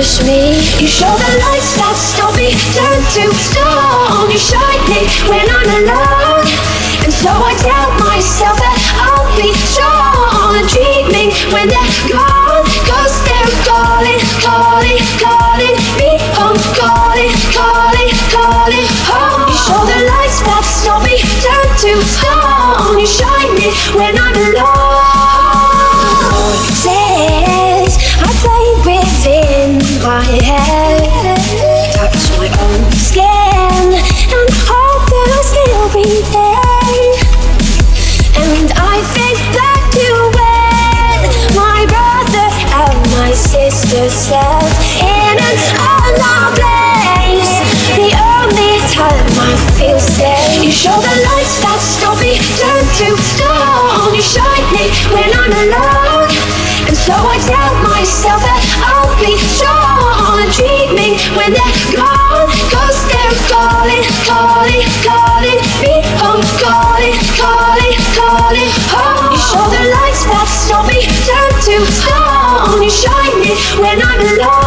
push me. You show the lights that stop me, turn to stone. You shine me when I'm alone, and so I tell myself that I'll be strong. Dreaming when they're gone, 'cause they're calling, calling, calling me home. Calling, calling, calling home. You show the lights that stop me, turn to stone. You shine me when I'm alone. Says I play within my head, touch my own skin, and hope that I'll still be there. And I think back to when my brother and my sister slept in an unknown place. The only time I feel safe. You show the lights that stop me, turn to stone. You shine me when I'm alone, and so I tell myself that I'll be strong. Dreaming when they're gone, 'cause they're calling, calling, calling me home. Calling, calling, calling home. You show the lights that stop me, turn to stone. You shine me when I'm alone.